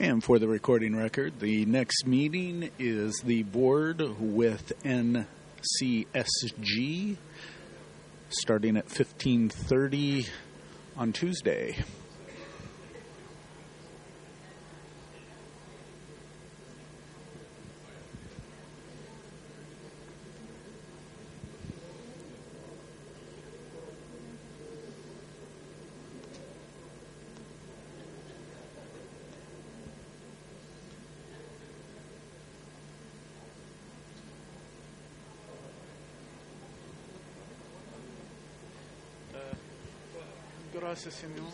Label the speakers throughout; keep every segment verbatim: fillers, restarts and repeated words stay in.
Speaker 1: And for the recording record, the next meeting is the board with N C S G starting at fifteen thirty on Tuesday. Gracias, Señor.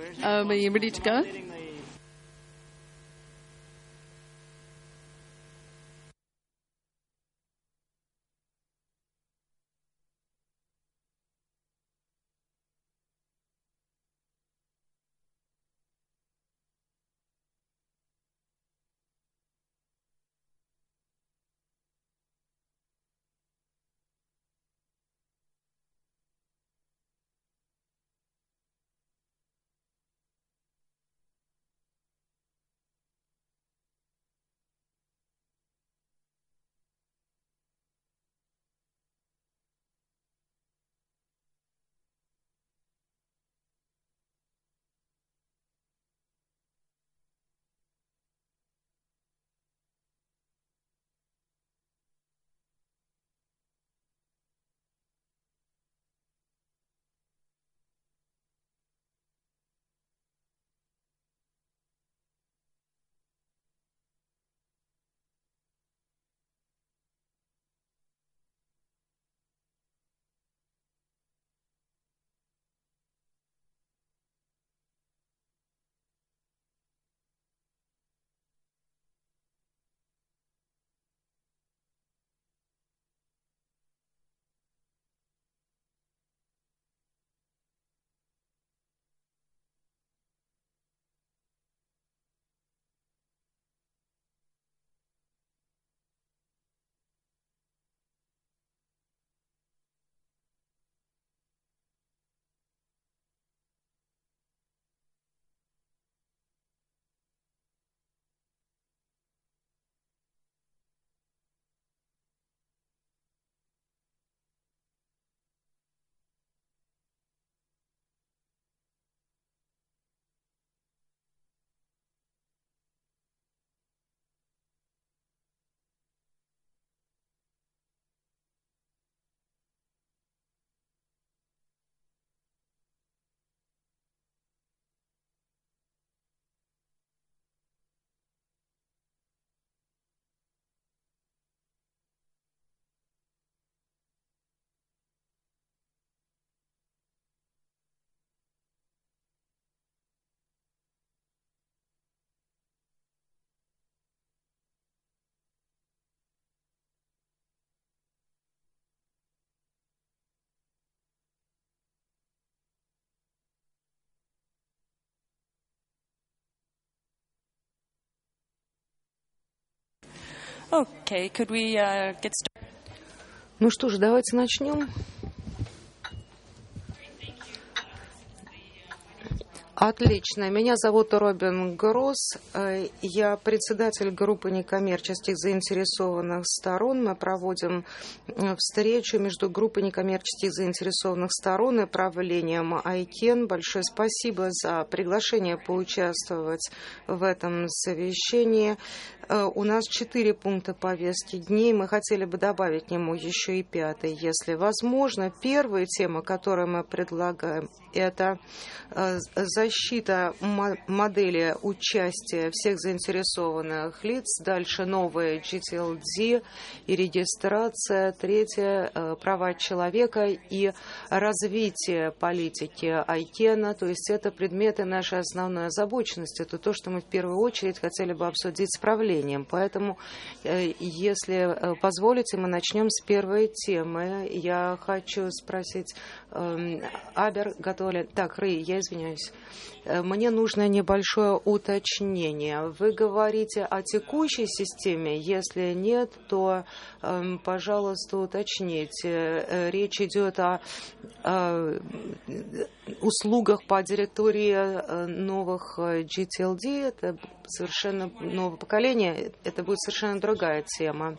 Speaker 2: Um, are you ready to go? Okay, could we uh, get started?
Speaker 3: Ну что ж, давайте начнем. Отлично. Меня зовут Робин Гросс. Я председатель группы некоммерческих заинтересованных сторон. Мы проводим встречу между группой некоммерческих заинтересованных сторон и правлением ICANN. Большое спасибо за приглашение поучаствовать в этом совещании. У нас четыре пункта повестки дней. Мы хотели бы добавить к нему еще и пятый, если возможно. Первая тема, которую мы предлагаем, это защита модели участия всех заинтересованных лиц. Дальше новые джи ти эл ди и регистрация. Третье – права человека и развитие политики ICANN. То есть это предметы нашей основной озабоченности. Это то, что мы в первую очередь хотели бы обсудить с правлением. Поэтому, если позволите, мы начнем с первой темы. Я хочу спросить, Абер, готова ли? Так, Рэй, я извиняюсь. Мне нужно небольшое уточнение. Вы говорите о текущей системе? Если нет, то, пожалуйста, уточните. Речь идет о, о услугах по директории новых джи ти эл ди. Это совершенно новое поколение. Это будет совершенно другая тема.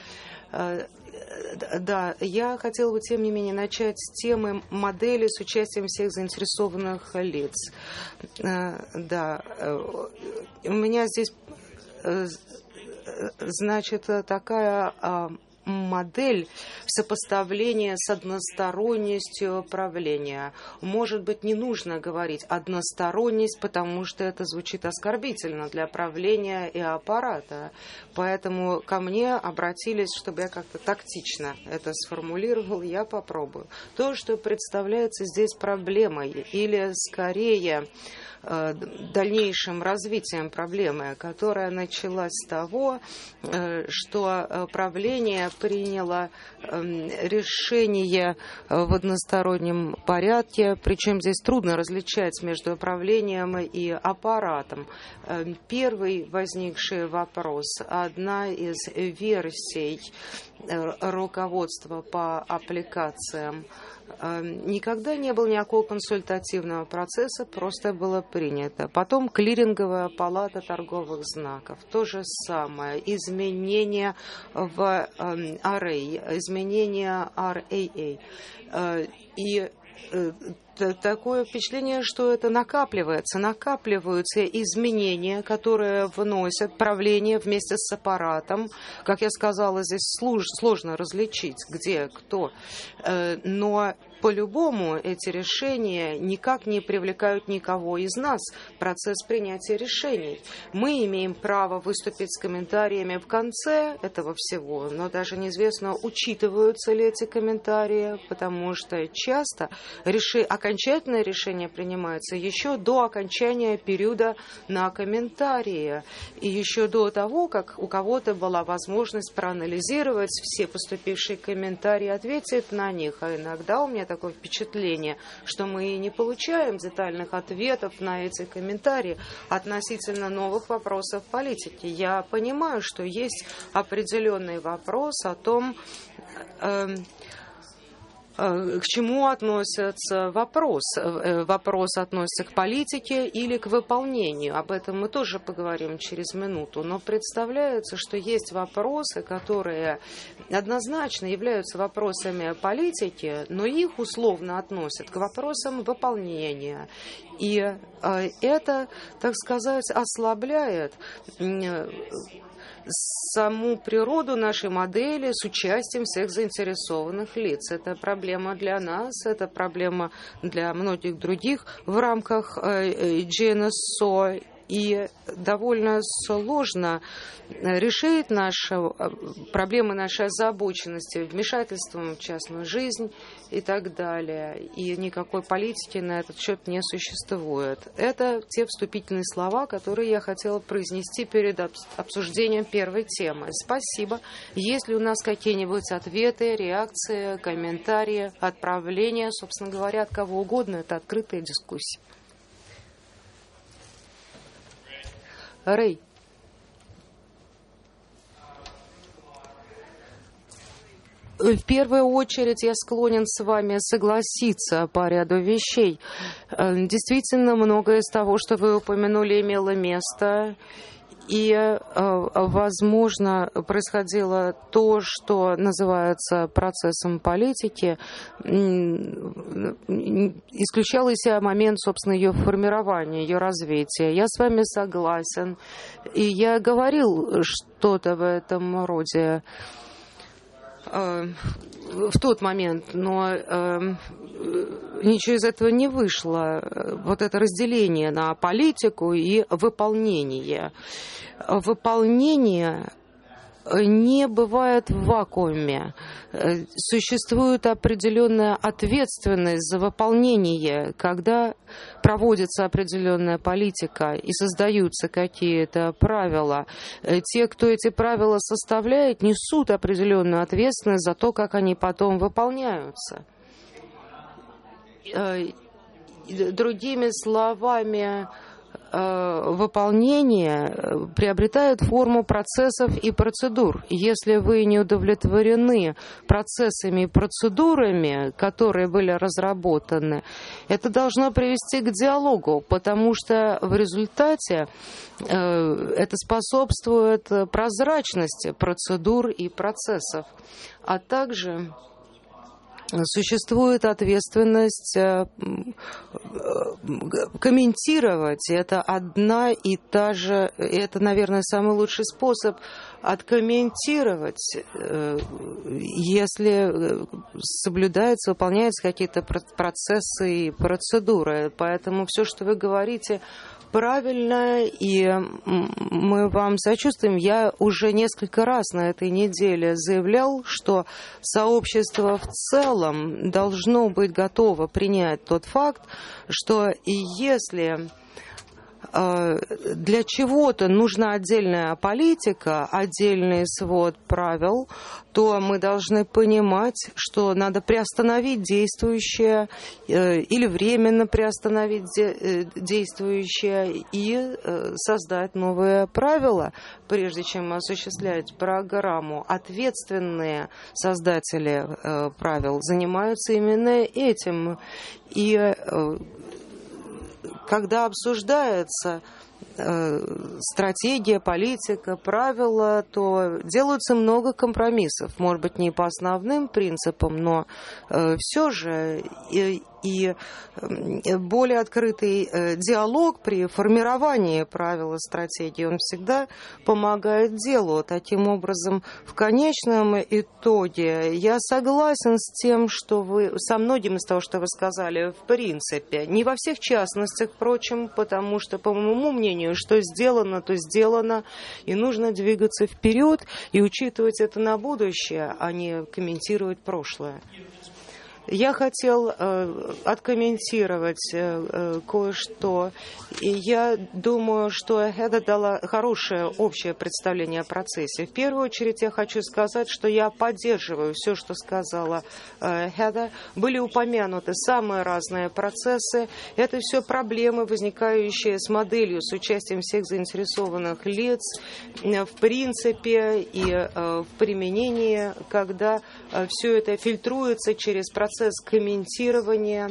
Speaker 3: Да, я хотела бы, тем не менее, начать с темы модели с участием всех заинтересованных лиц. Да, у меня здесь, значит, такая модель в сопоставление с односторонностью правления. Может быть, не нужно говорить односторонность, потому что это звучит оскорбительно для правления и аппарата. Поэтому ко мне обратились, чтобы я как-то тактично это сформулировал, я попробую. То, что представляется здесь проблемой, или скорее дальнейшим развитием проблемы, которая началась с того, что правление приняло решение в одностороннем порядке, причем здесь трудно различать между правлением и аппаратом. Первый возникший вопрос, одна из версий руководства по аппликациям, никогда не было никакого консультативного процесса, просто было принято. Потом клиринговая палата торговых знаков. То же самое. Изменения в ар эй, изменения ар эй эй. И такое впечатление, что это накапливается, накапливаются изменения, которые вносят правление вместе с аппаратом. Как я сказала, здесь сложно различить, где кто. Но по-любому эти решения никак не привлекают никого из нас в процесс принятия решений. Мы имеем право выступить с комментариями в конце этого всего, но даже неизвестно, учитываются ли эти комментарии, потому что часто реши... окончательное решение принимается еще до окончания периода на комментарии, и еще до того, как у кого-то была возможность проанализировать все поступившие комментарии, ответить на них. А иногда у меня такое впечатление, что мы не получаем детальных ответов на эти комментарии относительно новых вопросов политики. Я понимаю, что есть определенный вопрос о том, э, к чему относится вопрос. Вопрос относится к политике или к выполнению. Об этом мы тоже поговорим через минуту. Но представляется, что есть вопросы, которые однозначно являются вопросами политики, но их условно относят к вопросам выполнения. И это, так сказать, ослабляет саму природу нашей модели с участием всех заинтересованных лиц. Это проблема для нас, это проблема для многих других в рамках джи эн эс о. И довольно сложно решить наши проблемы нашей озабоченности вмешательством в частную жизнь и так далее. И никакой политики на этот счет не существует. Это те вступительные слова, которые я хотела произнести перед обсуждением первой темы. Спасибо. Есть ли у нас какие-нибудь ответы, реакции, комментарии, отправления, собственно говоря, от кого угодно? Это открытая дискуссия. Рэй. В первую очередь я склонен с вами согласиться по ряду вещей. Действительно, многое из того, что вы упомянули, имело место. И, возможно, происходило то, что называется процессом политики, исключал из себя момент, собственно, ее формирования, ее развития. Я с вами согласен. И я говорил что-то в этом роде в тот момент, но э, ничего из этого не вышло. Вот это разделение на политику и выполнение. Выполнение не бывает в вакууме. Существует определенная ответственность за выполнение, когда проводится определенная политика и создаются какие-то правила. Те, кто эти правила составляет, несут определенную ответственность за то, как они потом выполняются. Другими словами, выполнение приобретает форму процессов и процедур. Если вы не удовлетворены процессами и процедурами, которые были разработаны, это должно привести к диалогу, потому что в результате это способствует прозрачности процедур и процессов, а также существует ответственность комментировать — это одна и та же, это, наверное, самый лучший способ откомментировать, если соблюдаются, выполняются какие-то процессы и процедуры. Поэтому все, что вы говорите, правильно, и мы вам сочувствуем. Я уже несколько раз на этой неделе заявлял, что сообщество в целом должно быть готово принять тот факт, что и если для чего-то нужна отдельная политика, отдельный свод правил, то мы должны понимать, что надо приостановить действующее или временно приостановить действующее и создать новые правила, прежде чем осуществлять программу. Ответственные создатели правил занимаются именно этим. И когда обсуждается э, стратегия, политика, правила, то делается много компромиссов. Может быть, не по основным принципам, но э, все же и, и более открытый э, диалог при формировании правил и стратегии, он всегда помогает делу. Таким образом, в конечном итоге я согласен с тем, что вы, со многим из того, что вы сказали, в принципе. Не во всех частностях, впрочем, потому что, по моему мнению, что сделано, то сделано, и нужно двигаться вперед и учитывать это на будущее, а не комментировать прошлое. Я хотел э, откомментировать э, кое-что. И я думаю, что это дало хорошее общее представление о процессе. В первую очередь я хочу сказать, что я поддерживаю все, что сказала э, Хеда. Были упомянуты самые разные процессы. Это все проблемы, возникающие с моделью, с участием всех заинтересованных лиц, э, в принципе и э, в применении, когда э, все это фильтруется через процесс процесс комментирования,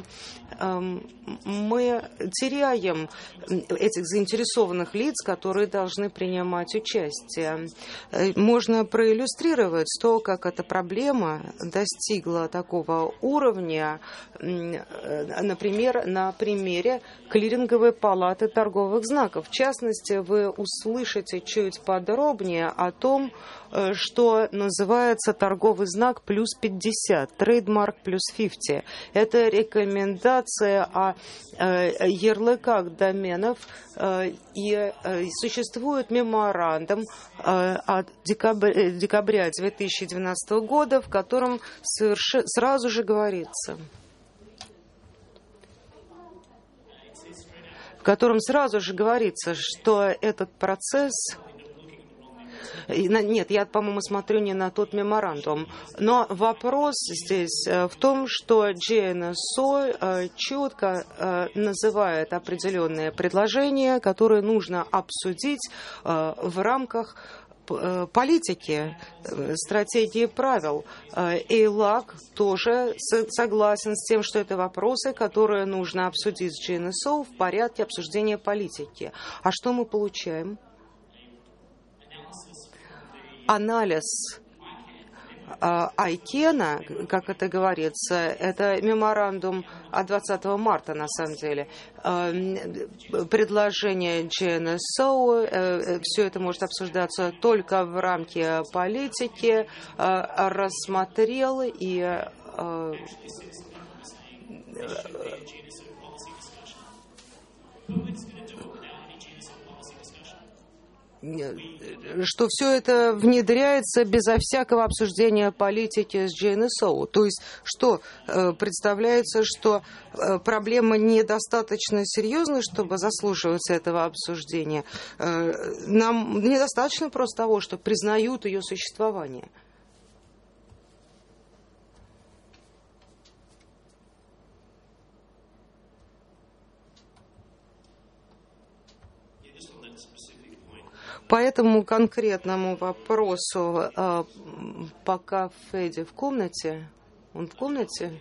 Speaker 3: мы теряем этих заинтересованных лиц, которые должны принимать участие. Можно проиллюстрировать то, как эта проблема достигла такого уровня, например, на примере клиринговой палаты торговых знаков. В частности, вы услышите чуть подробнее о том, что называется торговый знак плюс пятьдесят, трейдмарк плюс пятьдесят. Это рекомендация о ярлыках доменов, и существует меморандум от декабря две тысячи двенадцатого года, в котором сразу же говорится, в котором сразу же говорится, что этот процесс... Нет, я, по-моему, смотрю не на тот меморандум. Но вопрос здесь в том, что джей эн эс о четко называет определенные предложения, которые нужно обсудить в рамках политики, стратегии правил. эйлак тоже согласен с тем, что это вопросы, которые нужно обсудить с джей эн эс о в порядке обсуждения политики. А что мы получаем? Анализ Айкена, как это говорится, это меморандум от двадцатого марта, на самом деле. Предложение джей эн эс о, все это может обсуждаться только в рамке политики, рассмотрел и что все это внедряется безо всякого обсуждения политики с джей эн эс о. То есть, что представляется, что проблема недостаточно серьезная, чтобы заслуживать этого обсуждения. Нам недостаточно просто того, что признают ее существование. По этому конкретному вопросу, пока Феди в комнате, он в комнате?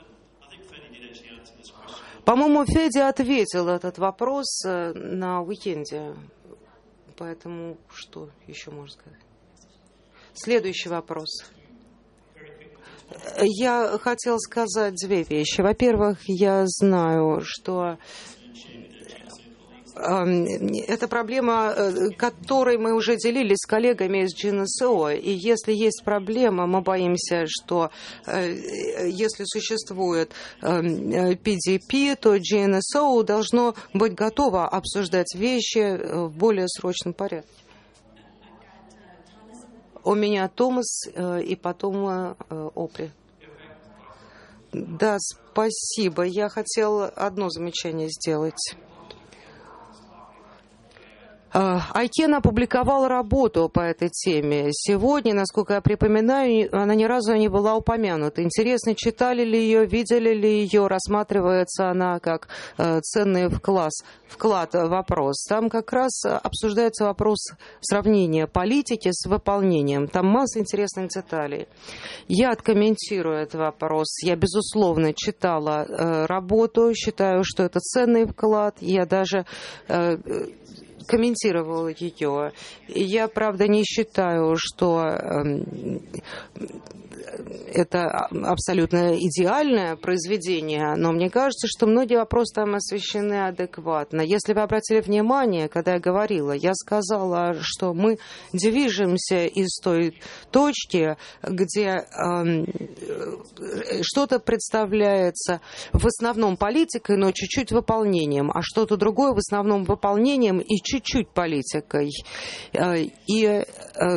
Speaker 3: По-моему, Феди ответил этот вопрос на уикенде. Поэтому что еще можно сказать? Следующий вопрос. Я хотела сказать две вещи. Во-первых, я знаю, что это проблема, которой мы уже делились с коллегами из джи эн эс о. И если есть проблема, мы боимся, что если существует пи ди пи, то джи эн эс о должно быть готово обсуждать вещи в более срочном порядке. У меня Томас и потом Опри. Да, спасибо. Я хотела одно замечание сделать. Айкен опубликовал работу по этой теме. Сегодня, насколько я припоминаю, она ни разу не была упомянута. Интересно, читали ли ее, видели ли ее, рассматривается она как ценный вклад, вклад вопрос. Там как раз обсуждается вопрос сравнения политики с выполнением. Там масса интересных деталей. Я откомментирую этот вопрос. Я, безусловно, читала работу, считаю, что это ценный вклад. Я даже комментировала ее. Я, правда, не считаю, что это абсолютно идеальное произведение, но мне кажется, что многие вопросы там освещены адекватно. Если вы обратили внимание, когда я говорила, я сказала, что мы движемся из той точки, где э, что-то представляется в основном политикой, но чуть-чуть выполнением, а что-то другое в основном выполнением и чуть-чуть политикой. И э,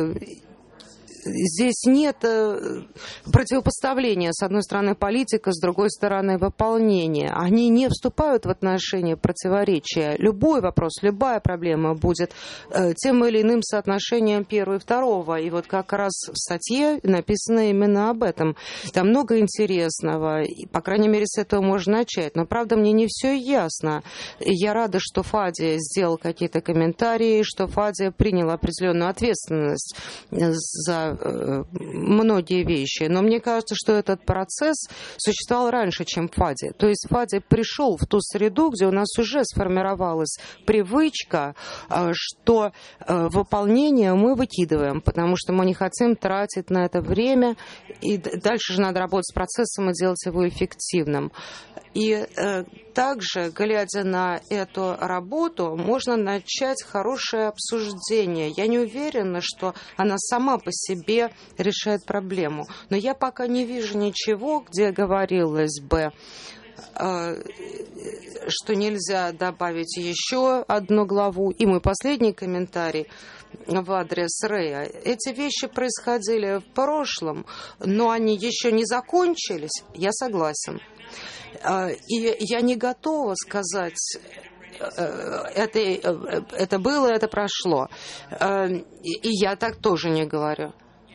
Speaker 3: здесь нет противопоставления, с одной стороны, политика, с другой стороны, выполнение. Они не вступают в отношения противоречия. Любой вопрос, любая проблема будет тем или иным соотношением первого и второго. И вот как раз в статье написано именно об этом. Там много интересного, и, по крайней мере, с этого можно начать. Но, правда, мне не все ясно. Я рада, что Фади сделал какие-то комментарии, что Фади принял определенную ответственность за многие вещи. Но мне кажется, что этот процесс существовал раньше, чем Фади. То есть Фади пришел в ту среду, где у нас уже сформировалась привычка, что выполнение мы выкидываем, потому что мы не хотим тратить на это время, и дальше же надо работать с процессом и делать его эффективным. И также, глядя на эту работу, можно начать хорошее обсуждение. Я не уверена, что она сама по себе решает проблему. Но я пока не вижу ничего, где говорилось бы, что нельзя добавить еще одну главу. И мой последний комментарий в адрес Рэя. Эти вещи происходили в прошлом, но они еще не закончились. Я согласен. И я не готова сказать, это, это было, это прошло. И я так тоже не говорю.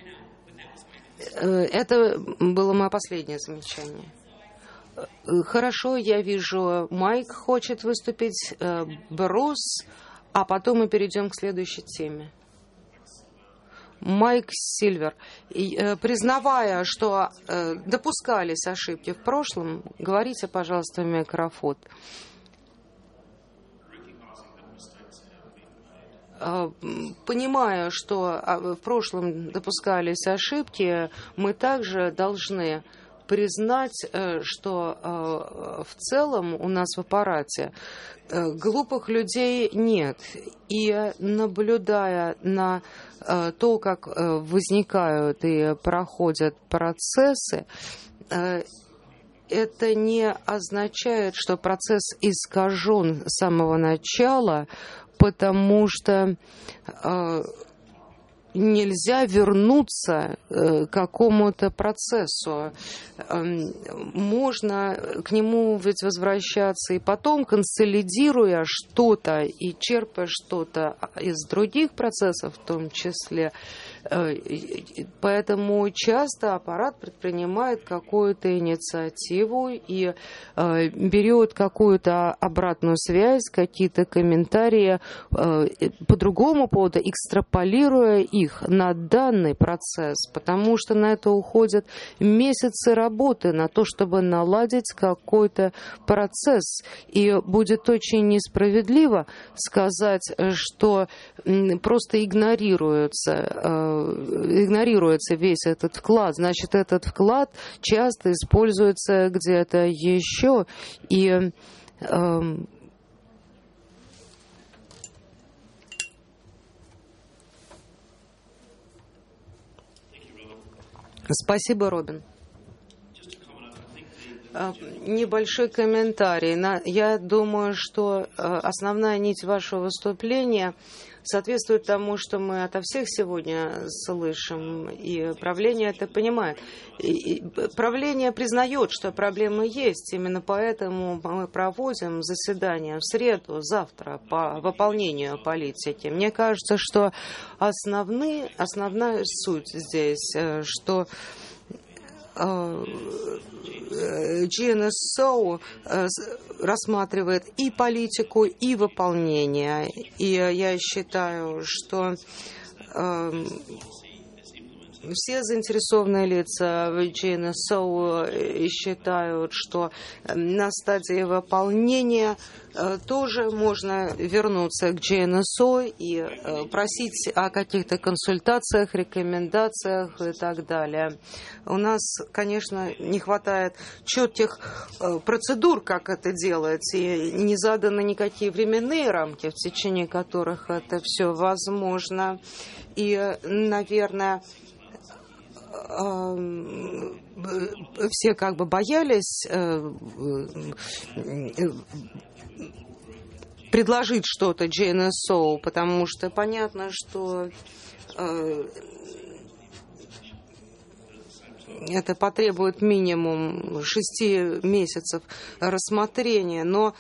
Speaker 3: Это было мое последнее замечание. Хорошо, я вижу, Майк хочет выступить, Брус, а потом мы перейдем к следующей теме. Майк Сильвер, и, э, признавая, что э, допускались ошибки в прошлом, говорите, пожалуйста, в микрофон. Э, понимая, что в прошлом допускались ошибки, мы также должны признать, что в целом у нас в аппарате глупых людей нет. И наблюдая на то, как возникают и проходят процессы, это не означает, что процесс искажен с самого начала, потому что нельзя вернуться к какому-то процессу. Можно к нему ведь возвращаться и потом, консолидируя что-то и черпая что-то из других процессов в том числе. Поэтому часто аппарат предпринимает какую-то инициативу и берет какую-то обратную связь, какие-то комментарии по другому поводу, экстраполируя их на данный процесс, потому что на это уходят месяцы работы, на то, чтобы наладить какой-то процесс. И будет очень несправедливо сказать, что просто игнорируются игнорируется весь этот вклад, значит, этот вклад часто используется где-то еще. И э, спасибо, Робин. Небольшой комментарий. Я думаю, что основная нить вашего выступления соответствует тому, что мы ото всех сегодня слышим, и правление это понимает. И правление признает, что проблемы есть, именно поэтому мы проводим заседание в среду, завтра по выполнению политики. Мне кажется, что основные, основная суть здесь, что джи эн эс о рассматривает и политику, и выполнение. И я считаю, что э, все заинтересованные лица в джи эн эс о считают, что на стадии выполнения тоже можно вернуться к джи эн эс о и просить о каких-то консультациях, рекомендациях и так далее. У нас, конечно, не хватает четких процедур, как это делать, и не заданы никакие временные рамки, в течение которых это все возможно. И, наверное, все как бы боялись предложить что-то джи эн эс о, потому что понятно, что это потребует минимум шести месяцев рассмотрения, но,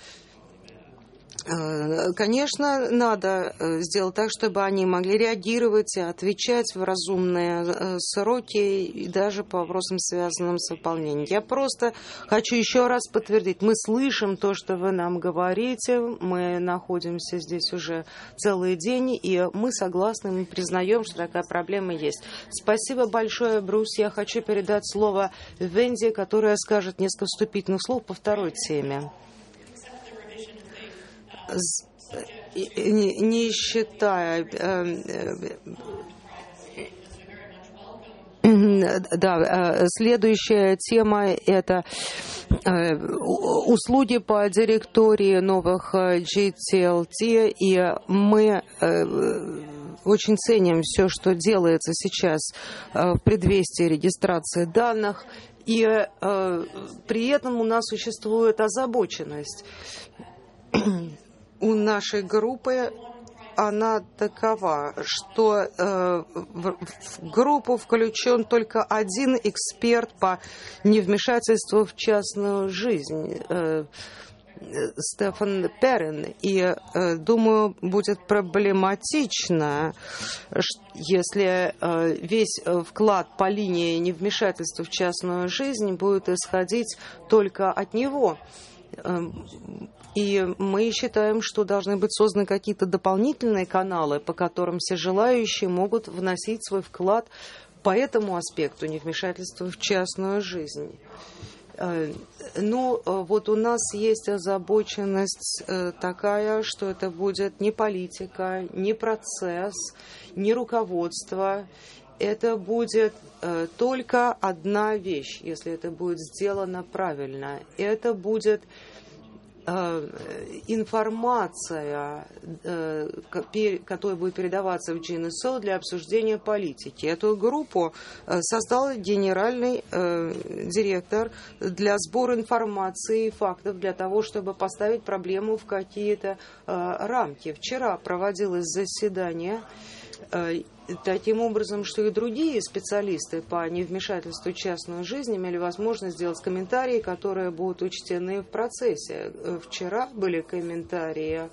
Speaker 3: конечно, надо сделать так, чтобы они могли реагировать и отвечать в разумные сроки, и даже по вопросам, связанным с выполнением. Я просто хочу еще раз подтвердить, мы слышим то, что вы нам говорите, мы находимся здесь уже целый день, и мы согласны, мы признаем, что такая проблема есть. Спасибо большое, Брюс. Я хочу передать слово Венди, которая скажет несколько вступительных слов по второй теме. Не, не считая, да, следующая тема – это услуги по директории новых джи ти эл ти, и мы очень ценим все, что делается сейчас в предвестии регистрации данных, и при этом у нас существует озабоченность. У нашей группы она такова, что э, в, в группу включен только один эксперт по невмешательству в частную жизнь, э, Стефан Перрин. И, э, думаю, будет проблематично, если э, весь вклад по линии невмешательства в частную жизнь будет исходить только от него. И мы считаем, что должны быть созданы какие-то дополнительные каналы, по которым все желающие могут вносить свой вклад по этому аспекту невмешательства в частную жизнь. Ну, вот у нас есть озабоченность такая, что это будет не политика, не процесс, не руководство. Это будет только одна вещь, если это будет сделано правильно. Это будет информация, которая будет передаваться в джи эн эс о для обсуждения политики. Эту группу создал генеральный директор для сбора информации и фактов, для того, чтобы поставить проблему в какие-то рамки. Вчера проводилось заседание таким образом, что и другие специалисты по невмешательству в частную жизнь имели возможность сделать комментарии, которые будут учтены в процессе. Вчера были комментарии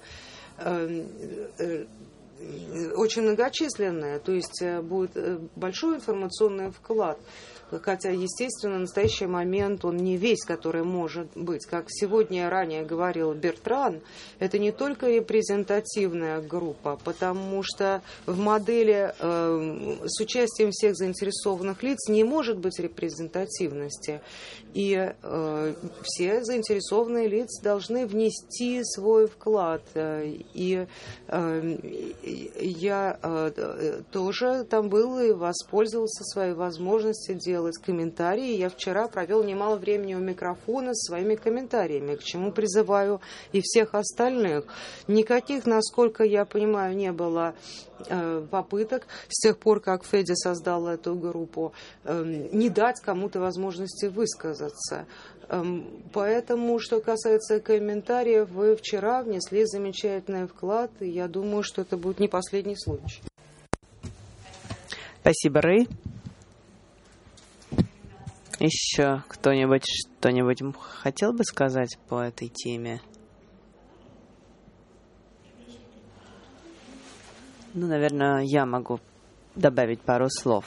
Speaker 3: очень многочисленные, то есть будет большой информационный вклад. Хотя, естественно, в настоящий момент он не весь, который может быть. Как сегодня ранее говорил Бертран, это не только репрезентативная группа, потому что в модели э, с участием всех заинтересованных лиц не может быть репрезентативности. И э, все заинтересованные лица должны внести свой вклад. И э, я тоже там был и воспользовался своей возможностью делать комментарии. Я вчера провел немало времени у микрофона с своими комментариями, к чему призываю и всех остальных. Никаких, насколько я понимаю, не было попыток с тех пор, как Федя создал эту группу, не дать кому-то возможности высказаться. Поэтому, что касается комментариев, вы вчера внесли замечательный вклад, и я думаю, что это будет не последний случай.
Speaker 4: Спасибо, Рэй. Еще кто-нибудь что-нибудь хотел бы сказать по этой теме? Ну, наверное, я могу добавить пару слов.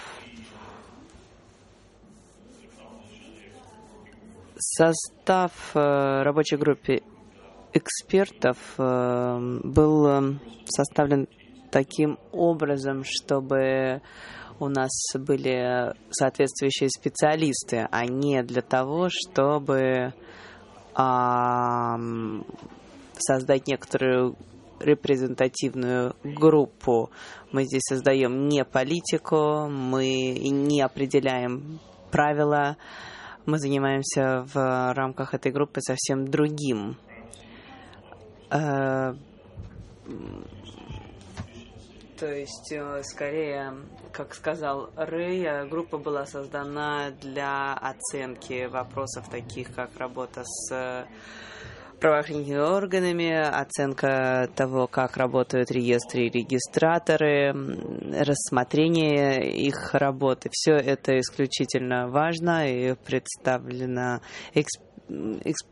Speaker 4: Состав э, рабочей группы экспертов э, был составлен таким образом, чтобы у нас были соответствующие специалисты, а не для того, чтобы э, создать некоторую репрезентативную группу. Мы здесь создаем не политику, мы не определяем правила, мы занимаемся в рамках этой группы совсем другим. То есть, скорее, как сказал Рэй, группа была создана для оценки вопросов, таких как работа с правоохранительными органами, оценка того, как работают реестры и регистраторы, рассмотрение их работы. Все это исключительно важно и представлена эксп... эксп...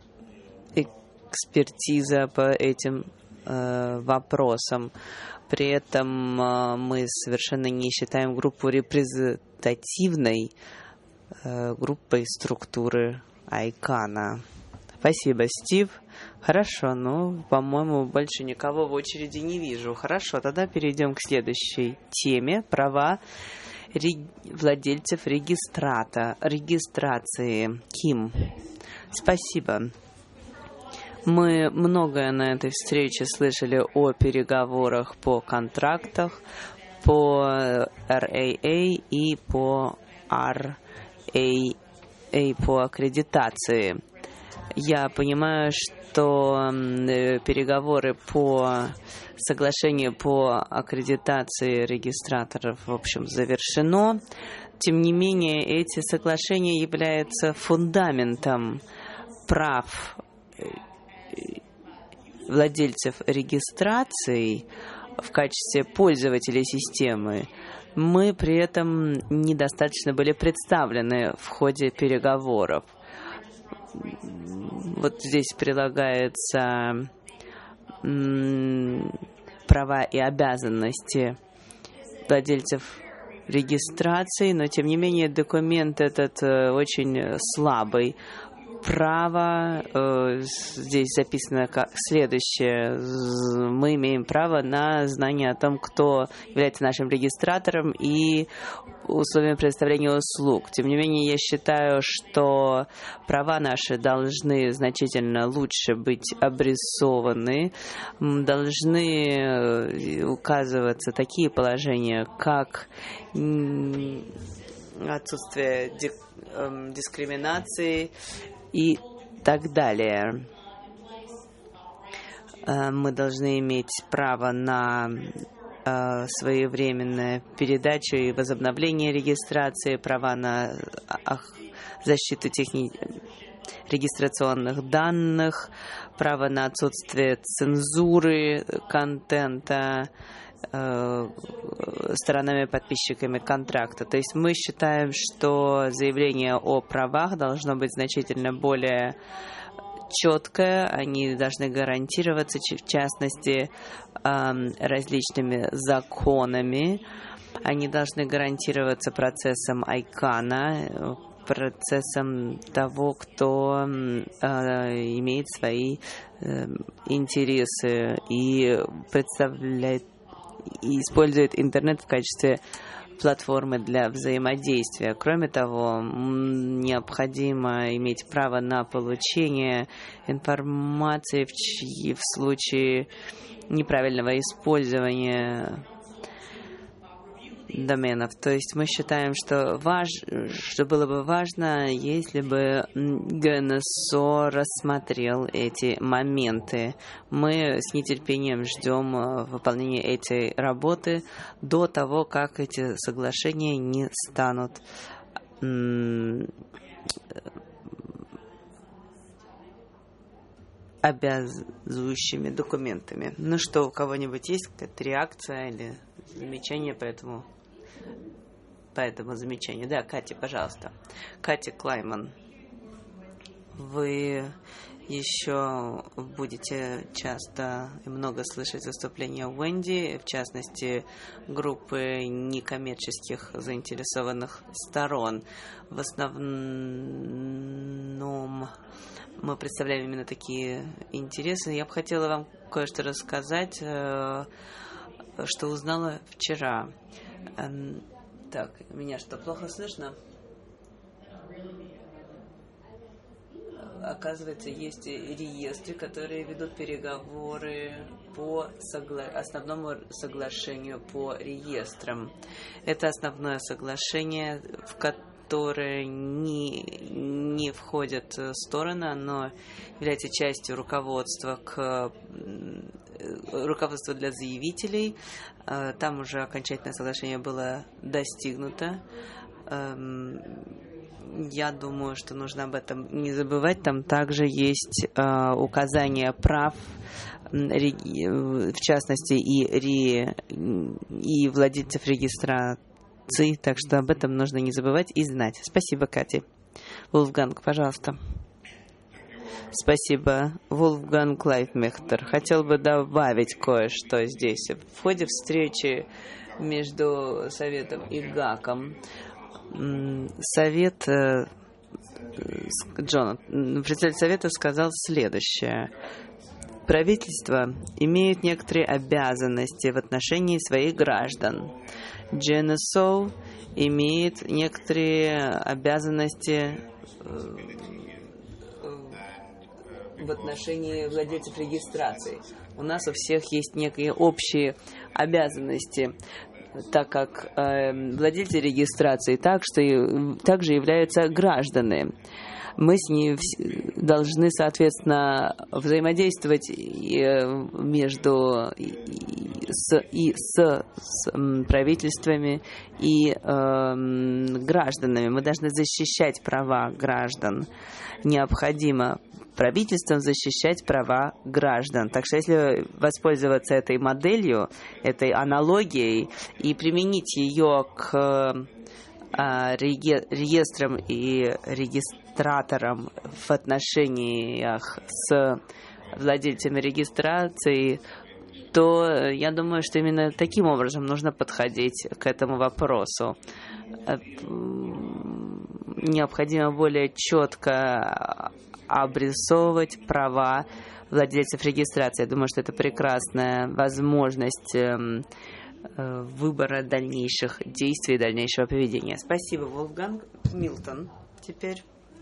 Speaker 4: экспертиза по этим э, вопросам. При этом э, мы совершенно не считаем группу репрезентативной э, группой структуры айкана. Спасибо, Стив. Хорошо, ну, по-моему, больше никого в очереди не вижу. Хорошо, тогда перейдем к следующей теме. Права ре... владельцев регистрата... регистрации. Ким. Спасибо. Мы многое на этой встрече слышали о переговорах по контрактах, по эр эй эй и по ар эй эй, по аккредитации. Я понимаю, что переговоры по соглашению по аккредитации регистраторов, в общем, завершено. Тем не менее, эти соглашения являются фундаментом прав владельцев регистраций в качестве пользователей системы. Мы при этом недостаточно были представлены в ходе переговоров. Вот здесь прилагаются м, права и обязанности владельцев регистрации, но тем не менее документ этот э, очень слабый. Право, э, здесь записано как следующее. Мы имеем право на знание о том, кто является нашим регистратором и условиями предоставления услуг. Тем не менее, я считаю, что права наши должны значительно лучше быть обрисованы. Должны указываться такие положения, как отсутствие дискриминации и так далее. Мы должны иметь право на своевременную передачу и возобновление регистрации, права на защиту техни... регистрационных данных, право на отсутствие цензуры контента э, сторонами-подписчиками контракта. То есть мы считаем, что заявление о правах должно быть значительно более четкое, они должны гарантироваться, в частности, различными законами, они должны гарантироваться процессом айкана, процессом того, кто имеет свои интересы и представляет и использует интернет в качестве платформы для взаимодействия. Кроме того, необходимо иметь право на получение информации в, чьи, в случае неправильного использования доменов. То есть мы считаем, что, важ, что было бы важно, если бы ГНСО рассмотрел эти моменты. Мы с нетерпением ждем выполнения этой работы до того, как эти соглашения не станут обязывающими документами. Ну что, у кого-нибудь есть какая-то реакция или замечание по этому, по этому замечанию? Да, Катя, пожалуйста. Катя Клайман. Вы еще будете часто и много слышать выступления Уэнди, в частности, группы некоммерческих заинтересованных сторон. В основном мы представляем именно такие интересы. Я бы хотела вам кое-что рассказать, что узнала вчера. Так, меня что, плохо слышно? Оказывается, есть реестры, которые ведут переговоры по согла... основному соглашению по реестрам. Это основное соглашение, в которое не, не входят стороны, оно является частью руководства к руководства для заявителей. Там уже окончательное соглашение было достигнуто. Я думаю, что нужно об этом не забывать. Там также есть э, указание прав, в частности, и, ре, и владельцев регистрации. Так что об этом нужно не забывать и знать. Спасибо, Катя. Вулфганг, пожалуйста. Спасибо, Вулфганг Лайфмехтер. Хотел бы добавить кое-что здесь. В ходе встречи между Советом и ГАКом Совет, Джон, председатель Совета сказал следующее. Правительство имеет некоторые обязанности в отношении своих граждан. джи эн эс о имеет некоторые обязанности в отношении владельцев регистрации. У нас у всех есть некие общие обязанности, так как э, владельцы регистрации так, что и, также являются гражданами. Мы с ней должны, соответственно, взаимодействовать и, между и, с, и с, с правительствами и э, гражданами. Мы должны защищать права граждан. Необходимо правительством защищать права граждан. Так что если воспользоваться этой моделью, этой аналогией и применить ее к а, реги- реестрам и регистраторам в отношениях с владельцами регистрации, то я думаю, что именно таким образом нужно подходить к этому вопросу. Необходимо более четко обрисовывать права владельцев регистрации. Я думаю, что это прекрасная возможность выбора дальнейших действий, дальнейшего поведения. Спасибо, Вольфганг. Милтон. Теперь.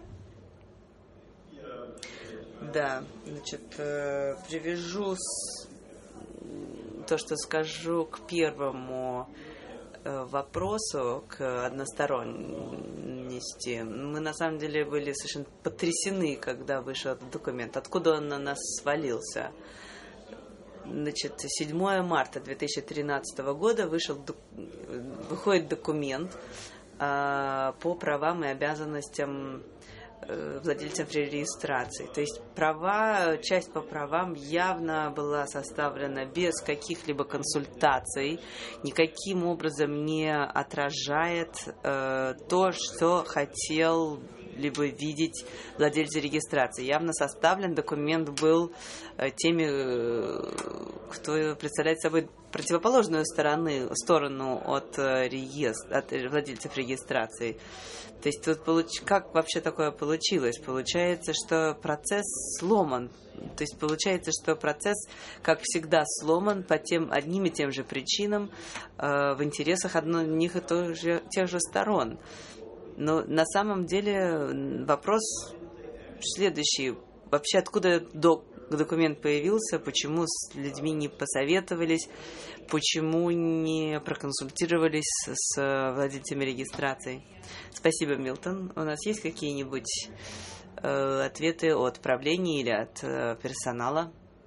Speaker 4: Да, значит, привяжу то, что скажу, к первому вопросу, к односторонности. Мы на самом деле были совершенно потрясены, когда вышел этот документ. Откуда он на нас свалился? Значит, седьмого марта две тысячи тринадцатого года вышел, выходит документ э, по правам и обязанностям э, владельцев регистрации. То есть права, часть по правам явно была составлена без каких-либо консультаций, никаким образом не отражает э, то, что хотел либо видеть владельцы регистрации. Явно составлен документ был теми, кто представляет собой противоположную стороны, сторону от, реестр, от владельцев регистрации. То есть тут получ... как вообще такое получилось? Получается, что процесс сломан. То есть получается, что процесс, как всегда, сломан по тем одним и тем же причинам э, в интересах одних и тех же, тех же сторон. Но на самом деле вопрос следующий. Вообще, откуда док, документ появился, почему с людьми не посоветовались, почему не проконсультировались с владельцами регистрации? Спасибо, Милтон. У нас есть какие-нибудь э, ответы от правления или от э, персонала?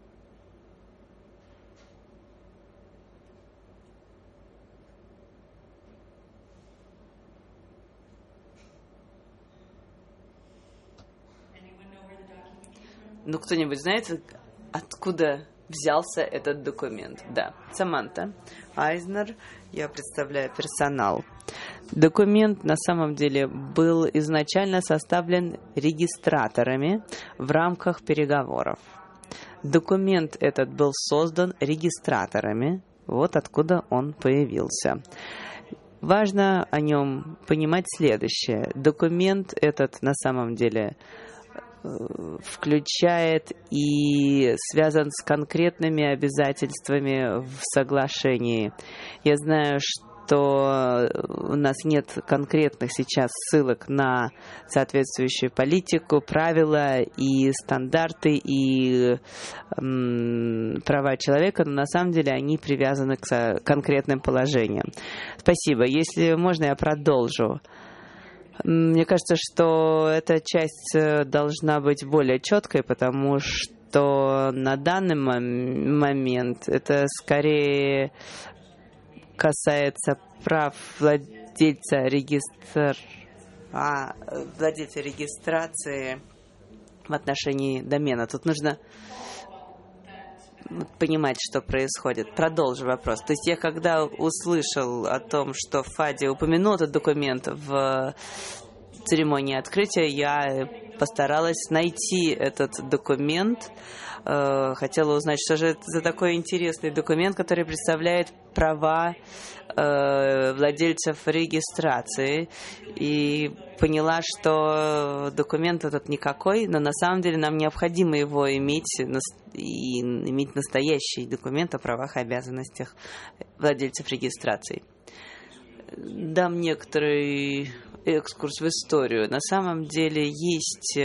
Speaker 4: Ну, кто-нибудь знает, откуда взялся этот документ? Да, Саманта Айзнер, я представляю персонал. Документ на самом деле был изначально составлен регистраторами в рамках переговоров. Документ этот был создан регистраторами, вот откуда он появился. Важно о нем понимать следующее. Документ этот на самом деле включает и связан с конкретными обязательствами в соглашении. Я знаю, что у нас нет конкретных сейчас ссылок на соответствующую политику, правила и стандарты и м, права человека, но на самом деле они привязаны к конкретным положениям. Спасибо. Если можно, я продолжу. Мне кажется, что эта часть должна быть более четкой, потому что на данный момент это скорее касается прав владельца регистра... а, владельца регистрации в отношении домена. Тут нужно понимать, что происходит. Продолжу вопрос. То есть я когда услышал о том, что ФАДИ упомянул этот документ в церемонии открытия, я постаралась найти этот документ. Хотела узнать, что же это за такой интересный документ, который представляет права владельцев регистрации. И поняла, что документ этот никакой, но на самом деле нам необходимо его иметь и иметь настоящий документ о правах и обязанностях владельцев регистрации. Дам некоторый экскурс в историю. На самом деле есть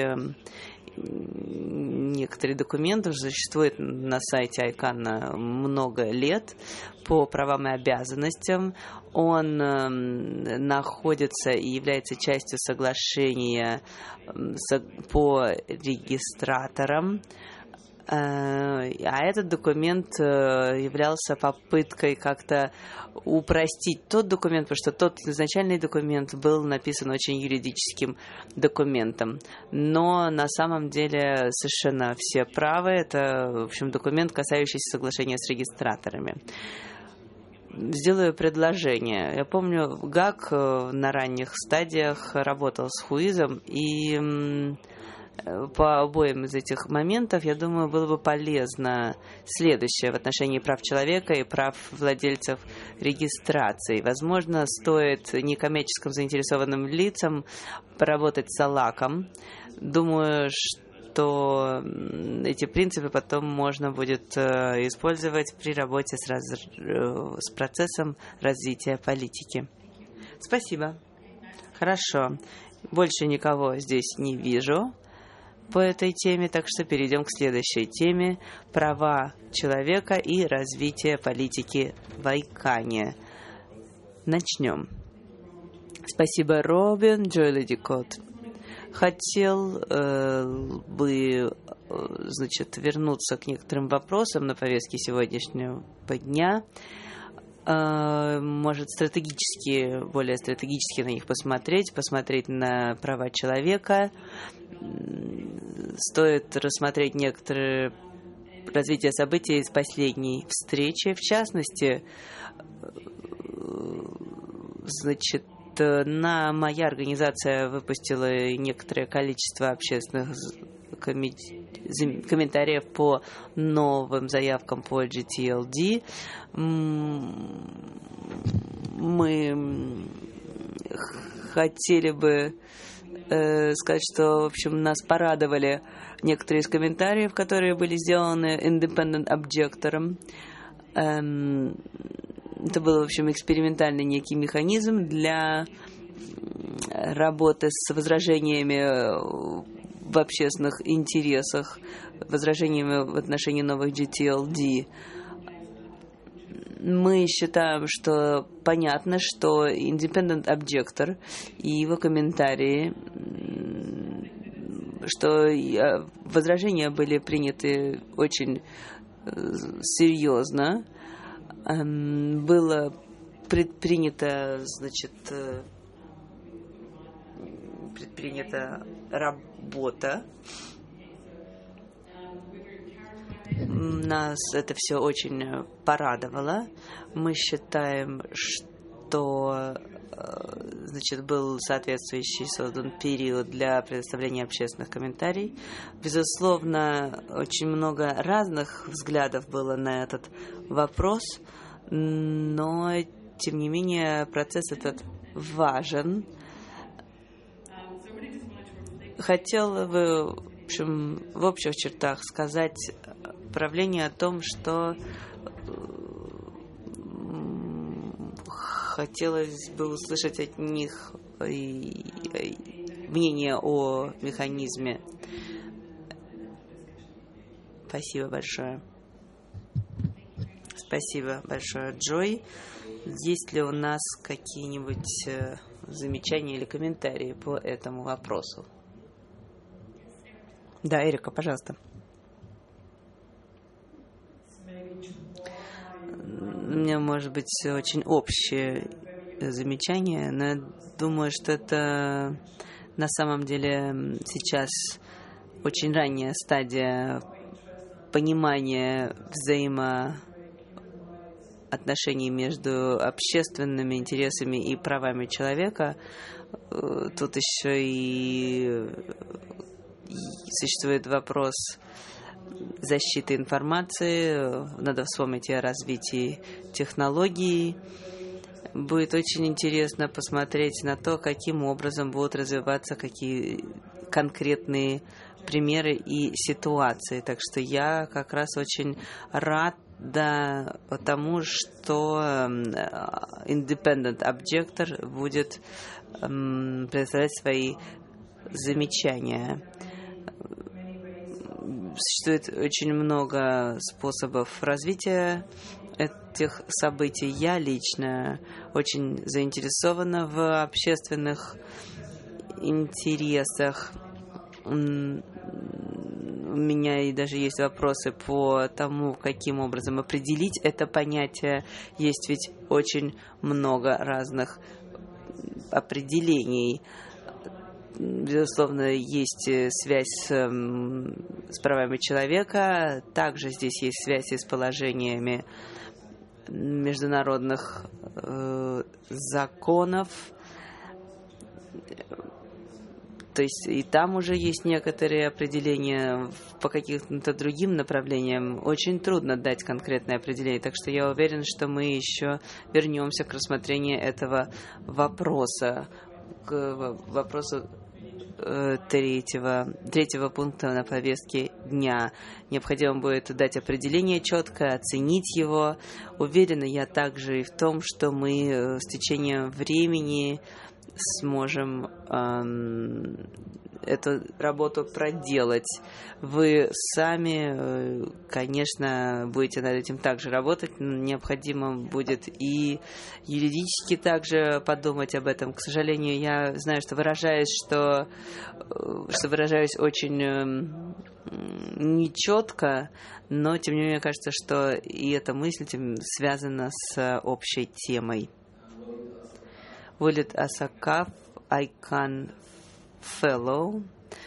Speaker 4: некоторые документы, существуют на сайте айкана много лет по правам и обязанностям. Он находится и является частью соглашения по регистраторам. А этот документ являлся попыткой как-то упростить тот документ, потому что тот изначальный документ был написан очень юридическим документом. Но на самом деле совершенно все правы. Это, в общем, документ, касающийся соглашения с регистраторами. Сделаю предложение. Я помню, ГАК на ранних стадиях работал с Хуизом, и по обоим из этих моментов, я думаю, было бы полезно следующее в отношении прав человека и прав владельцев регистрации. Возможно, стоит некоммерческим заинтересованным лицам поработать с АЛАКом. Думаю, что эти принципы потом можно будет использовать при работе с, раз... с процессом развития политики. Спасибо. Хорошо. Больше никого здесь не вижу по этой теме, так что перейдем к следующей теме – права человека и развитие политики в айкане. Начнем. Спасибо, Робин. Джоэли Дикот. Хотел э, бы значит, вернуться к некоторым вопросам на повестке сегодняшнего дня. Э, может, стратегически, более стратегически на них посмотреть, посмотреть на права человека. Стоит рассмотреть некоторые развития событий из последней встречи. В частности, значит, на моя организация выпустила некоторое количество общественных комитетов, комментариев по новым заявкам по джи ти эл ди. Мы хотели бы э, сказать, что, в общем, нас порадовали некоторые из комментариев, которые были сделаны Independent Objector. Эм, это был, в общем, экспериментальный некий механизм для работы с возражениями в общественных интересах, возражениями в отношении новых джи ти эл ди. Мы считаем, что понятно, что Independent Objector и его комментарии, что возражения были приняты очень серьезно. Было предпринято, значит, предпринята работа. Нас это все очень порадовало. Мы считаем, что, значит, был соответствующий создан период для предоставления общественных комментариев. Безусловно, очень много разных взглядов было на этот вопрос, но, тем не менее, процесс этот важен. Хотела бы, в общем, в общих чертах сказать правлению о том, что хотелось бы услышать от них мнение о механизме. Спасибо большое. Спасибо большое, Джой. Есть ли у нас какие-нибудь замечания или комментарии по этому вопросу? Да, Эрика, пожалуйста. У меня, может быть, очень общее замечание, но я думаю, что это на самом деле сейчас очень ранняя стадия понимания взаимоотношений между общественными интересами и правами человека. Тут еще и существует вопрос защиты информации, надо вспомнить о развитии технологий. Будет очень интересно посмотреть на то, каким образом будут развиваться какие конкретные примеры и ситуации. Так что я как раз очень рада тому, что Independent Objector будет предоставлять свои замечания. Существует очень много способов развития этих событий. Я лично очень заинтересована в общественных интересах. У меня и даже есть вопросы по тому, каким образом определить это понятие. Есть ведь очень много разных определений. Безусловно, есть связь с, с правами человека. Также здесь есть связь с положениями международных э, законов. То есть и там уже есть некоторые определения. По каким-то другим направлениям очень трудно дать конкретное определение. Так что я уверен, что мы еще вернемся к рассмотрению этого вопроса, к вопросу третьего, третьего пункта на повестке дня. Необходимо будет дать определение четко, оценить его. Уверена я также и в том, что мы с течением времени сможем эм, эту работу проделать. Вы сами, конечно, будете над этим также работать. Необходимо будет и юридически также подумать об этом. К сожалению, я знаю, что выражаюсь, что, что выражаюсь очень нечетко, но тем не менее кажется, что и эта мысль связана с общей темой. Walid Asakaf, Icahn Fellow.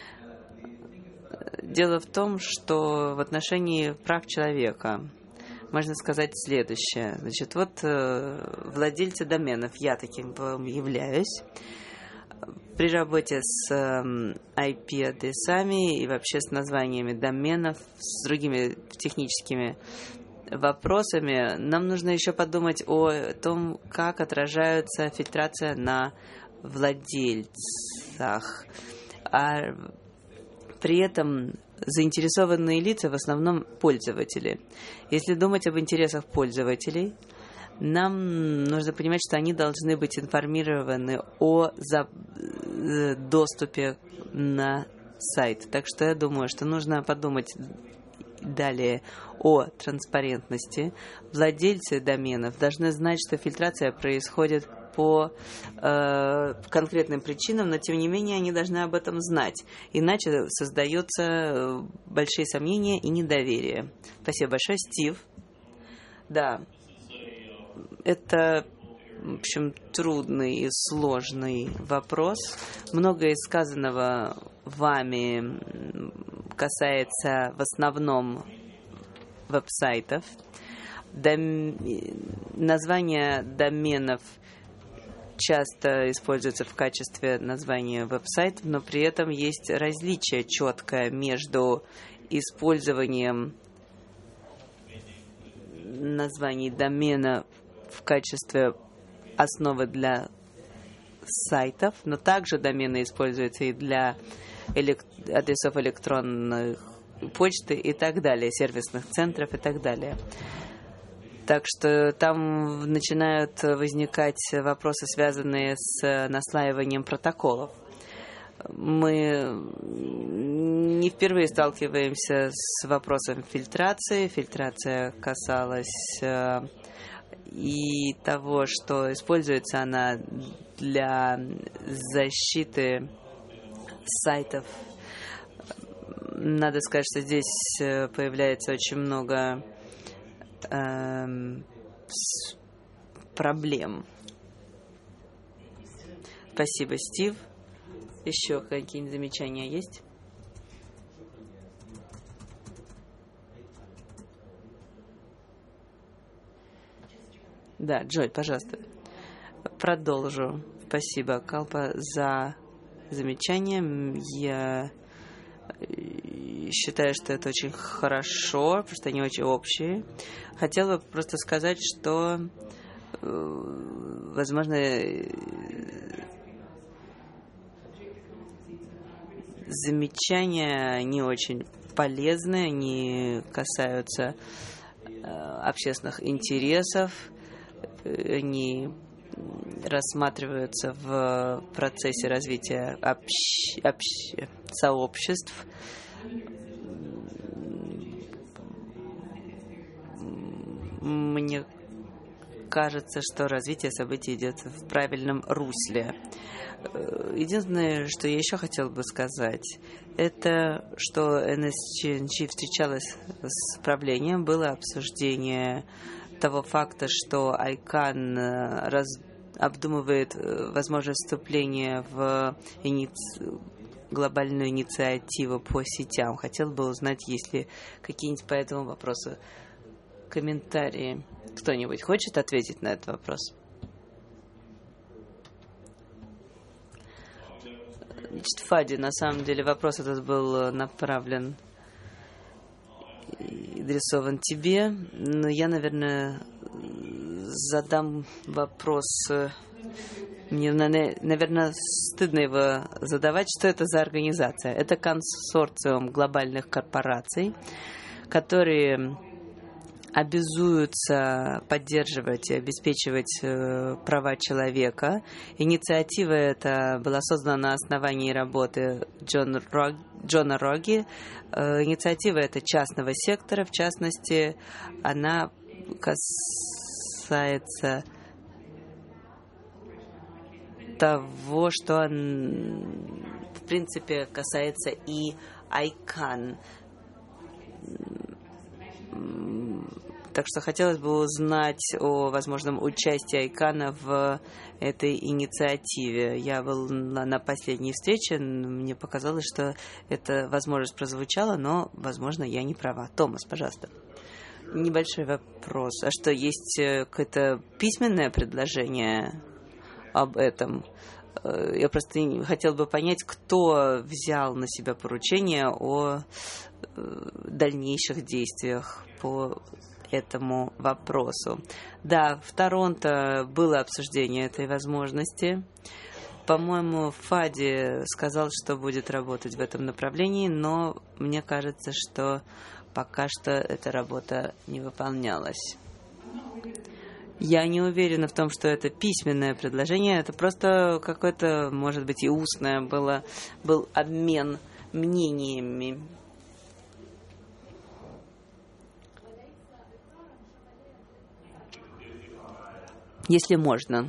Speaker 4: Дело в том, что в отношении прав человека можно сказать следующее. Значит, вот владельцы доменов, я таким являюсь, При работе с ай пи-адресами и вообще с названиями доменов, с другими техническими вопросами, нам нужно еще подумать о том, как отражается фильтрация на владельцах. А при этом заинтересованные лица в основном пользователи. Если думать об интересах пользователей, нам нужно понимать, что они должны быть информированы о доступе на сайт. Так что я думаю, что нужно подумать далее о транспарентности. Владельцы доменов должны знать, что фильтрация происходит по э, конкретным причинам, но тем не менее они должны об этом знать. Иначе создаются большие сомнения и недоверие. Спасибо большое, Стив. Да, это, в общем, трудный и сложный вопрос. Многое из сказанного вами касается в основном веб-сайтов. Дом... Названия доменов часто используются в качестве названия веб-сайтов, но при этом есть различие четкое между использованием названий домена в качестве основы для сайтов, но также домены используются и для элект... адресов электронной почты и так далее, сервисных центров и так далее. Так что там начинают возникать вопросы, связанные с наслаиванием протоколов. Мы не впервые сталкиваемся с вопросом фильтрации. Фильтрация касалась и того, что используется она для защиты сайтов. Надо сказать, что здесь появляется очень много проблем. Спасибо, Стив. Еще какие-нибудь замечания есть? Да, Джой, пожалуйста. Продолжу. Спасибо, Калпа, за замечание. Я считаю, что это очень хорошо, потому что они очень общие. Хотела просто сказать, что, возможно, замечания не очень полезны, они касаются общественных интересов, они рассматриваются в процессе развития общ... общ... сообществ. Мне кажется, что развитие событий идет в правильном русле. Единственное, что я еще хотела бы сказать, это, что эн эс си эн джи встречалась с правлением, было обсуждение того факта, что айкан раз... обдумывает возможность вступления в иници... глобальную инициативу по сетям. Хотел бы узнать, есть ли какие-нибудь по этому вопросу комментарии. Кто-нибудь хочет ответить на этот вопрос? Значит, Фади, на самом деле вопрос этот был направлен и адресован тебе, но я, наверное, задам вопрос. Мне, наверное, стыдно его задавать. Что это за организация? Это консорциум глобальных корпораций, которые обязуются поддерживать и обеспечивать э, права человека. Инициатива эта была создана на основании работы Джон Рог, Джона Роги. Э, инициатива эта частного сектора, в частности, она касается того, что он, в принципе, касается и айкан. Так что хотелось бы узнать о возможном участии айкана в этой инициативе. Я был на, на последней встрече, мне показалось, что эта возможность прозвучала, но, возможно, я не права. Томас, пожалуйста. Небольшой вопрос. А что, есть какое-то письменное предложение об этом? Я просто хотела бы понять, кто взял на себя поручение о дальнейших действиях по этому вопросу. Да, в Торонто было обсуждение этой возможности. По-моему, Фади сказал, что будет работать в этом направлении, но мне кажется, что пока что эта работа не выполнялась. Я не уверена в том, что это письменное предложение, это просто какое-то, может быть, и устное было, был обмен мнениями. Если можно.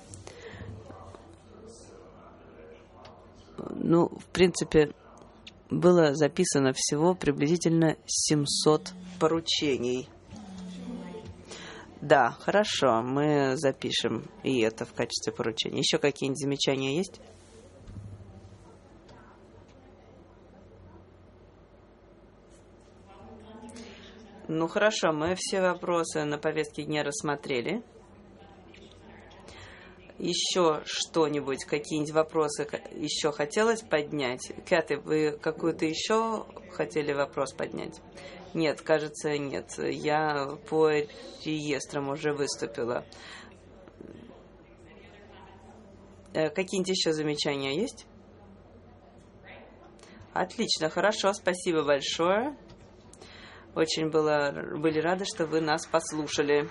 Speaker 4: Ну, в принципе, было записано всего приблизительно семьсот поручений. Да, хорошо, мы запишем и это в качестве поручения. Еще какие-нибудь замечания есть? Ну, хорошо, мы все вопросы на повестке дня рассмотрели. Еще что-нибудь, какие-нибудь вопросы еще хотелось поднять? Кэти, вы какую-то еще хотели вопрос поднять? Нет, кажется, нет. Я по реестрам уже выступила. Какие-нибудь еще замечания есть? Отлично, хорошо, спасибо большое. Очень было, были рады, что вы нас послушали.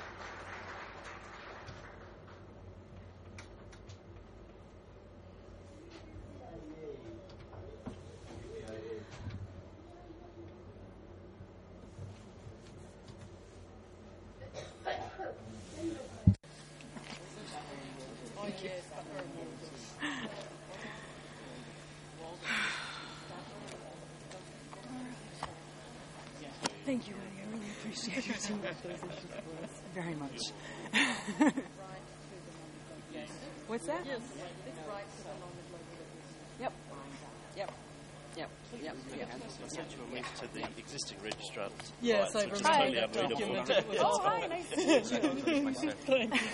Speaker 2: Thank you, Eddie. I really appreciate you doing those issues for us very much. What's that? Yes. Yep. Yep. Yep. Yep. Yep.
Speaker 5: I sent you a link to the existing registrar's.
Speaker 2: Yes, I remember
Speaker 5: totally
Speaker 2: that document.
Speaker 5: unreadable.
Speaker 2: It was oh, hi, nice to meet you. Thank you.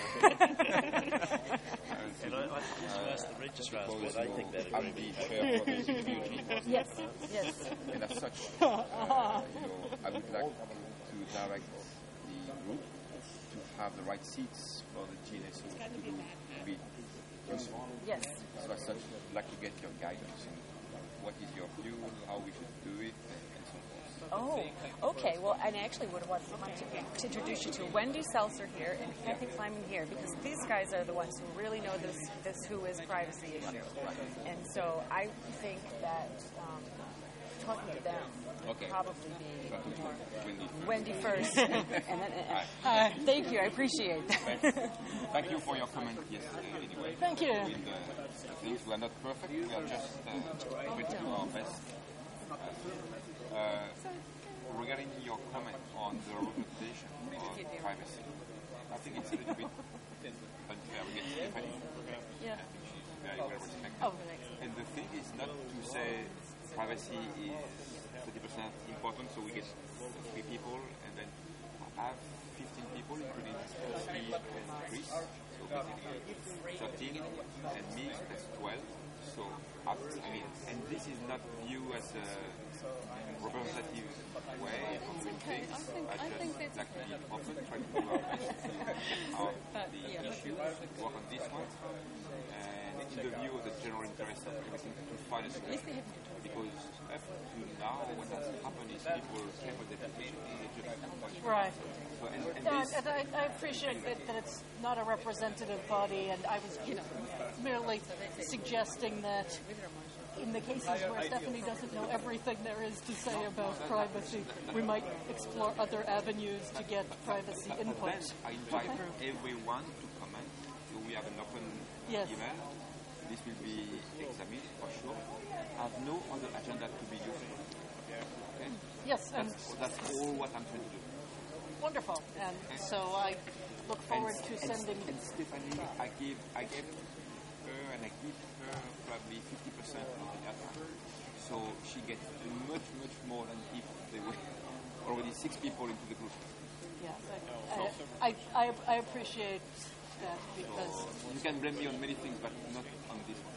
Speaker 5: And I, I think you asked the registrars what they think that
Speaker 6: I'm the chair for this community.
Speaker 2: Yes, yes.
Speaker 6: And as such, uh, you know, I would like to direct the group to have the right seats for the G N S O to do be useful.
Speaker 2: Yes.
Speaker 6: So as such, I'd like to get your guidance in what is your view, how we should do it, and so forth.
Speaker 7: Oh, okay. Well, and actually would want to, to introduce you to Wendy Seltzer here and Kathy Kleiman here, because these guys are the ones who really know this this who is privacy issue. And so I think that um, talking to them would
Speaker 6: Okay.
Speaker 7: probably be more
Speaker 6: Wendy
Speaker 7: Wendy first. and, and then, uh, uh, thank you. I appreciate that.
Speaker 6: Thank you for your comment yesterday, anyway.
Speaker 2: Thank you.
Speaker 6: With the, the things, we are not perfect, we are just uh, trying to do our best. Uh, uh, regarding your comment on the representation of privacy, I think it's a little bit unfair. We get Stephanie.
Speaker 7: Yeah.
Speaker 6: I think she's very well respected.
Speaker 7: Oh, thanks.
Speaker 6: And the thing is not to say privacy is thirty percent important, so we get three people, and then I have fifteen people, including Steve and Chris. So basically thirteen, and me, that's twelve. So, I mean, and this is not viewed as a representative way of doing things. I just like to be open, try to do our best to out the issue, work on this one, and in the view of the general interest of everything to find a solution. Because up to now, what has happened is people came with their petition and they just
Speaker 8: Right.
Speaker 6: So, and, and
Speaker 8: Yeah,
Speaker 6: this,
Speaker 8: and I, I appreciate that, that it's not a representative body, and I was, you know, merely suggesting that in the cases where Stephanie doesn't know everything there is to say about privacy, we might explore other avenues to get privacy
Speaker 6: but
Speaker 8: input.
Speaker 6: then I invite everyone to comment. So we have an open
Speaker 8: Yes.
Speaker 6: event. This will be examined for sure. I have no other agenda to be used. Okay?
Speaker 8: Yes, and
Speaker 6: That's, that's all what I'm trying to do.
Speaker 8: wonderful. And so I look forward
Speaker 6: and,
Speaker 8: to
Speaker 6: and,
Speaker 8: sending.
Speaker 6: And Stephanie, I gave, I gave her and I give her probably fifty percent of the data. So she gets much, much more than if there were already six people into the group.
Speaker 8: Yes, I, I, I, I appreciate that because.
Speaker 6: You can blame me on many things, but not on this one.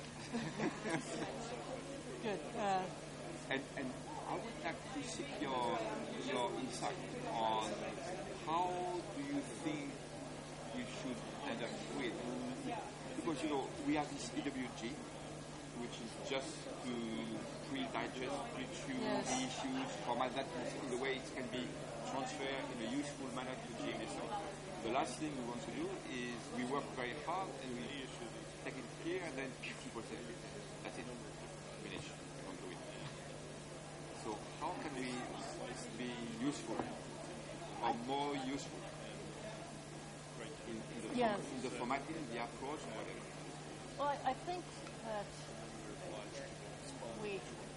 Speaker 6: And, and I would like to seek your, your insight on how do you think we should end up with. Because, you know, we have this E W G, which is just to pre-digest, pre-chew
Speaker 8: Yes.
Speaker 6: the issues, format that in the way it can be transferred in a useful manner to G M S. The last thing we want to do is we work very hard and we take it here and then fifty percent. That's it. Finish. Don't do it. So how can we be useful or more useful in, in, the,
Speaker 8: Yeah.
Speaker 6: in the formatting, the approach, whatever?
Speaker 8: Well, I, I think that we